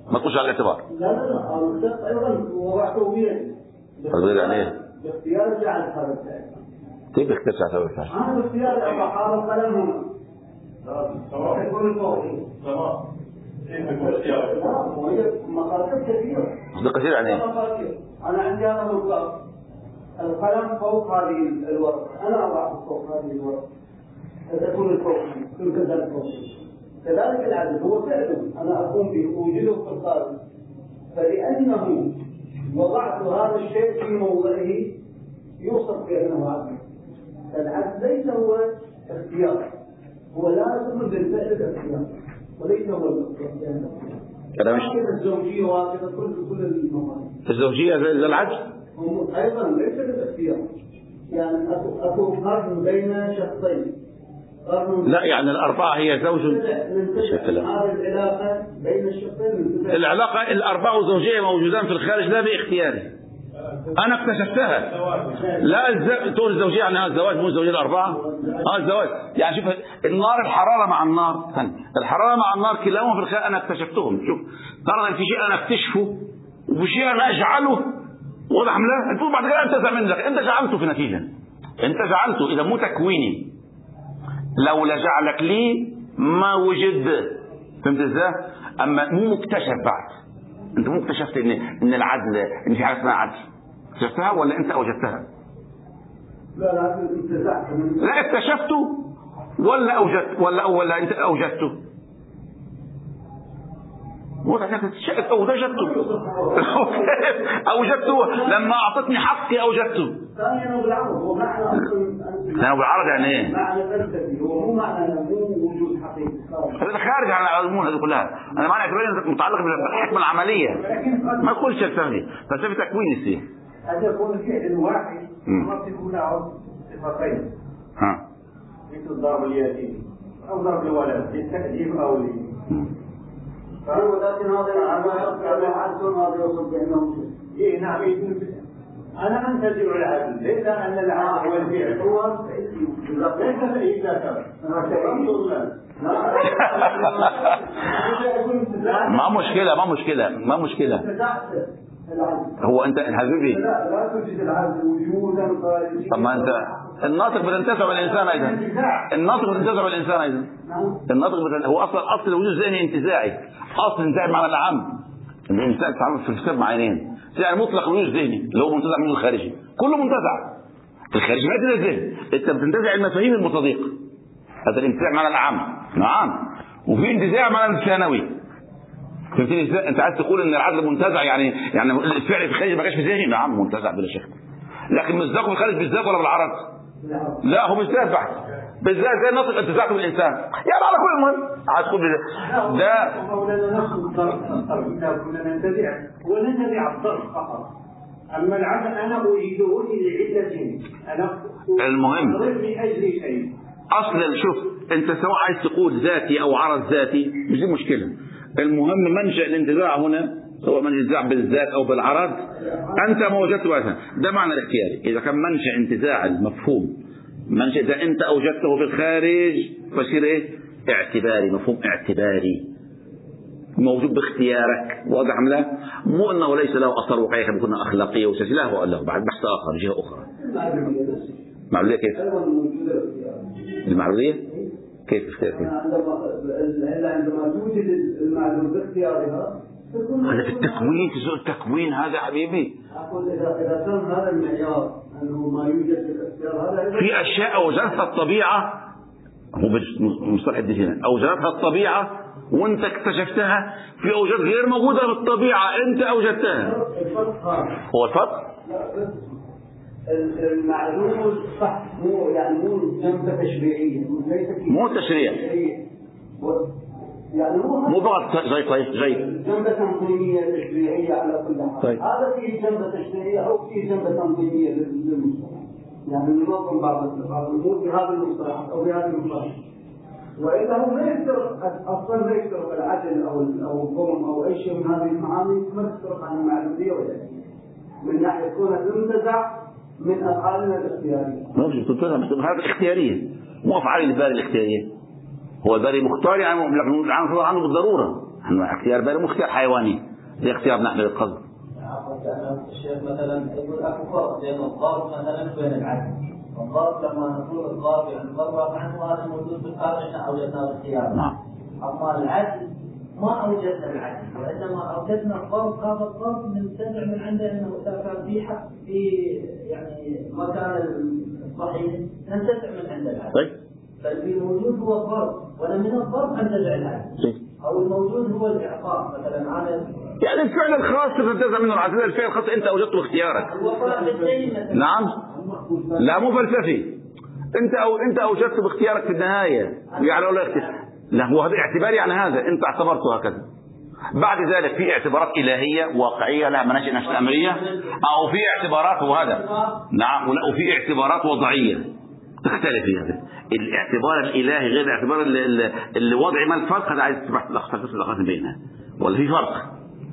ما تخش على الاعتبار. لا لا لا المختص أيضا وضعته بيدي. تقدير يعني إيه؟ باختيار جعل الحرف كيف اخترت على سبب الفعل؟ أنا باختيار أبقى حارة قلم هنا. تمام يكون الفوقي. تمام كيف يكون اختياري؟ لا وهي مقادير كثيرة. ده كثير يعني إيه؟ أنا عندي هذا القلم. القلم فوق هذه الورقة. أنا أضع فوق هذه الورقة. تكون الفوقي. كل كذا الفوقي. كذلك العدد هو فعل أنا أقوم به أوجده في الخارج. فلأنه وضعت هذا الشيء في موضعه يوصف بأنه عدل. العدل ليس هو اختيار، هو لازم بالفعل الاختيار وليس هو الاختيار. كلام مش الزوجية وهكذا كل كل المواد. الزوجية زي العدل؟ أيضا ليس بالاختيار. يعني أكو قرن بين شخصين. لا يعني الأربعة هي زوج. هذه العلاقة بين الشخصين. العلاقة الأربعة زوجية موجودان في الخارج لا باختياري. أنا اكتشفتها. لا الز... تقول الزوجية يعني هذا الزواج مو الزوجية الأربعة. هذا الزواج يعني شوف النار الحرارة مع النار الحرارة مع النار كلاهما في الخارج أنا اكتشفتهم. شوف ترى في شيء أنا اكتشفه وفي شيء أنا أجعله واضح لا أنت بعد كده أنت منك أنت جعلته في نتيجة أنت جعلته إذا مو تكويني لو لجعلك لي ما وجد. فهمت ازاي؟ اما مو مكتشف بعد. انت مو اكتشفت ان ان العدل ان في حاجه اسمها عدل. اكتشفتها ولا انت اوجدتها؟ لا لا انتزعت. لا اكتشفته ولا اوجدت ولا ولا انت اوجدته؟ وضعت اوجدته اوجدته لما اعطتني حقي اوجدته. ثانيا بالعرض هو معنى ثانيا بالعرض يعني ايه؟ معنى فلسفي هو مو معنى مو وجود حقيقي. هذا خارج عن الأمور هذه كلها. أنا معنى اعتباري متعلق بالحكمة العملية ما تقولش فلسفي فلسفي تكوين السي. هذا يكون فعل واحد ما تكون له صفتين. ها. مثل ضرب اليتيم أو ضرب الولد للتأديب أو لي. فهو لكن هذا العدل هذا يوصف بأنه إيه نعم أنا أنتزع العدل ليس أن العدل هو الفعل هو ليس إذا كان ما مشكلة ما مشكلة ما مشكلة هو أنت حبيبي لا لا توجد العدل وجودا. طب ما أنت الناطق بتنتزع بالإنسان أيضا الناطق بتنتزع بالإنسان أيضا الناطق بتنتزع. هو أصلا أصل الوجود ذهني انتزاعي أصل انتزاعي معنى العام الإنسان تعمل في الكتاب معنيين يعني مطلق الوجود الذهني اللي هو منتزع من الخارجي كله منتزع. الخارجي ما يدري الذهن أنت بتنتزع المفاهيم المتضيق. هذا الانتزاع معنى العام نعم وفي انتزاع معنى الثانوي. فهمتني ازاي؟ انت عايز تقول ان العدل منتزع يعني يعني الفعل في الخارج ما جاش في ذهني نعم منتزع بلا شك لكن مصداقه في الخارج بالذات ولا بالعرض؟ لا هو بالذات بحت بالذات زي النطق انتزاعه بالانسان يعني على كل المهم عايز تقول ده مولانا نفس الضرب اذا كنا ننتزع وننتزع الضرب فقط. اما العدل انا اريده لعله انا المهم لاجل شيء اصلا شوف انت سواء عايز تقول ذاتي او عرض ذاتي مش دي مشكله. المهم منشأ الانتزاع هنا سواء من الانتزاع بالذات او بالعرض انت ما وجدته مثلا ده معنى الاختياري. اذا كان منشأ انتزاع المفهوم منشأ اذا انت اوجدته في الخارج فصير ايه؟ اعتباري مفهوم اعتباري موجود باختيارك واضح ام لا؟ مو انه ليس له اثر وقعي كما قلنا اخلاقيه وسياسيه لا هو له بعد بحث اخر جهه اخرى. المعلوميه كيف؟ المعلوميه كيف اختيار كيف؟ عندما توجد المعلومة باختيارها هذا في التكوين في سوء التكوين هذا حبيبي. أقول إذا إذا كان هذا المعيار أنه ما يوجد في الاختيار هذا في أشياء أوجدتها الطبيعة هو بالمصطلح الديني أوجدتها الطبيعة وأنت اكتشفتها في أوجاد غير موجودة في الطبيعة أنت أوجدتها. هو الفرق؟ المعلومة صح مو يعني مو جنبة تشريعية مو تشريع يعني مو مو فقط زي طيب زي جنبة تنظيمية تشريعية على كل حال. طيب. هذا فيه جنبة تشريعية أو فيه جنبة تنظيمية للمصطلح يعني ننظم بعض بعض الأمور بهذه المصطلحات أو بهذه المصطلحات. وإذا هو ما يفترق أصلا ما يفترق العدل أو أو الظلم أو أي شيء من هذه المعاني ما يفترق عن المعلومية ولا من ناحية كونها تنتزع من أفعالنا الاختيارية. ماشي تنتزع بس هذا اختيارية مو أفعال الباري الاختيارية. هو الباري مختار يعني عنه عنه بالضرورة اختيار باري مو اختيار حيواني زي اختيار نحن للقصد. الشيخ مثلا يقول اكو فرق بين الضرب مثلا وبين العدل. الضرب لما نقول الضرب يعني الضرب عنه هذا موجود في القاعده احنا اوجدناه باختيار. نعم. اما العدل ما اوجدنا العدل وانما اوجدنا الضرب. هذا الضرب ننتزع من عنده انه اذا كان في حق في يعني مكان الصحيح ننتزع من عنده العدل. طيب. فالموجود هو الضرب وانا من الضرب انتزع العدل. طيب. او الموجود هو الاعطاء مثلا على يعني الفعل الخاص تنتزع منه العدل، الفعل الخاص انت اوجدته باختيارك. نعم. لا مو فلسفي، انت او انت اوجدته باختيارك في النهايه يعني ولا اختيار. لا هو هذا اعتبار يعني هذا انت اعتبرته هكذا. بعد ذلك في اعتبارات الهيه واقعيه لها مناشئ نفس امريه، او في اعتبارات وهذا نعم وفي اعتبارات وضعيه تختلف في هذا. الاعتبار الالهي غير الاعتبار الوضعي. ما الفرق؟ هذا عايز تبحث الاخلاق بينها ولا في فرق؟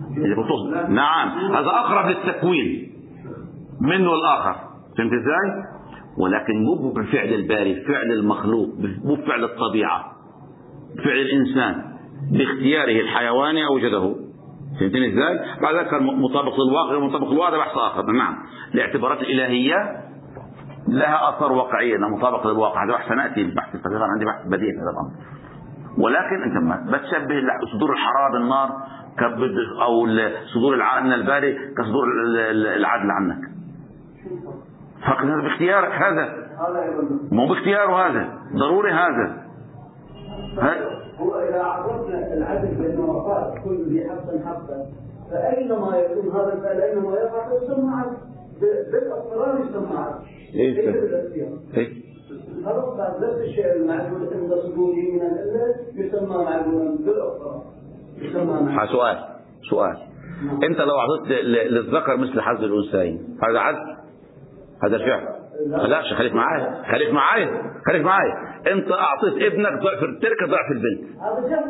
نعم هذا اقرب للتكوين منه الاخر. فهمت ازاي؟ ولكن مو بالفعل الباري، فعل المخلوق، مو بفعل الطبيعه، فعل الانسان باختياره الحيواني اوجده. فهمتني ازاي؟ بعد ذلك مطابق للواقع ومطابق للواقع بحث اخر. نعم الاعتبارات الالهيه لها اثر واقعي انها مطابق للواقع، هذا بحث سناتي البحث الصغير عندي بحث بديع هذا الامر. ولكن انت ما بتشبه صدور الحراره بالنار او صدور العقل الباري كصدور العدل عنك. فقط هذا باختيارك، هذا مو باختياره، هذا ضروري. هذا هو إذا عرفنا العدل بين وفاء كل ذي حق حقا فأينما يكون هذا الفعل أينما يقع يسمى عدل بالاضطرار، يسمى عدل. ليس بالاختيار. خلاص بعد نفس الشيء المعدول عند صدوره من العلة يسمى معدولا بالاضطرار، يسمى معدول. سؤال سؤال انت لو اعطيت للذكر مثل حظ الانثيين هذا عدل؟ هذا الفعل؟ لا خليك معايا خليك معايا خليك معايا انت اعطيت ابنك ضعف التركه ضعف البنت.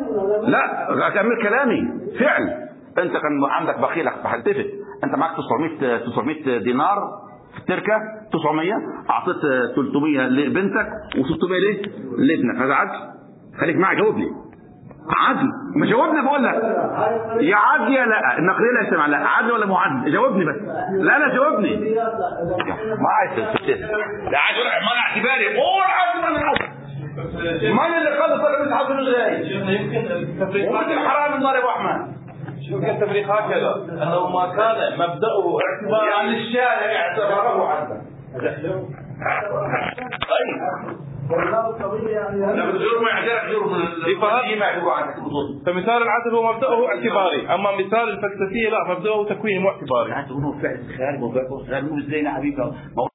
لا اكمل كلامي. فعل انت كان عندك بخيلك بحلتفت انت معك تسعمية تسعمية دينار في التركه، تسعمية اعطيت ثلاثمية لبنتك وستمية ليه لابنك. هذا عدل؟ خليك معايا جاوبني. عدل؟ ما جاوبني بقول لك يا عدل يا لا. النقليه لا يسمع لا عدل ولا مو عدل؟ جاوبني بس. لا لا جاوبني. ما عايز تفتح لا عدل ما اعتباري قول عدل ولا عدل. من اللي قال طلب الحظ من غير يمكن التفريق الحرام النار يا ابو احمد. يمكن التفريق هكذا انه ما كان مبداه اعتبار يعني الشارع اعتبره عدل. طيب فمثال العدل هو مبدأه اعتباري، اما مثال الفلسفيه لا مبدأه تكويني مو اعتباري. فعل خارج وفعل خارج مو زين حبيبي.